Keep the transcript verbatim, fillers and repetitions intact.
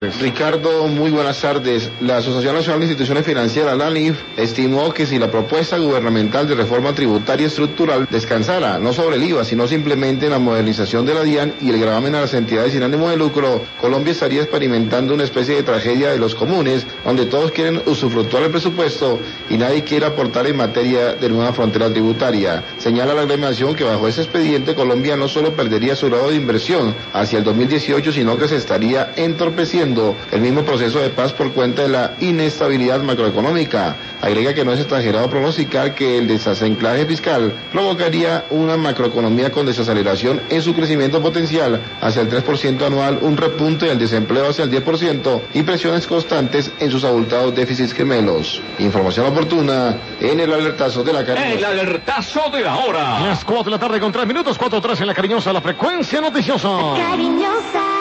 Ricardo, muy buenas tardes. La Asociación Nacional de Instituciones Financieras, la A N I F, estimó que si la propuesta gubernamental de reforma tributaria estructural descansara no sobre el I V A, sino simplemente en la modernización de la DIAN y el gravamen a las entidades sin ánimo de lucro, Colombia estaría experimentando una especie de tragedia de los comunes, donde todos quieren usufructuar el presupuesto y nadie quiere aportar en materia de nueva frontera tributaria. Señala la agremiación que bajo ese expediente Colombia no solo perdería su grado de inversión hacia el dos mil dieciocho, sino que se estaría entorpeciendo el mismo proceso de paz por cuenta de la inestabilidad macroeconómica. Agrega que no es exagerado pronosticar que el desanclaje fiscal provocaría una macroeconomía con desaceleración en su crecimiento potencial hacia el tres por ciento anual, un repunte del desempleo hacia el diez por ciento y presiones constantes en sus abultados déficits gemelos. Información oportuna en el alertazo de la Cariñosa. El alertazo de la hora. Las cuatro de la tarde con tres minutos, cuatro tres en la Cariñosa, la frecuencia noticiosa. Cariñosa.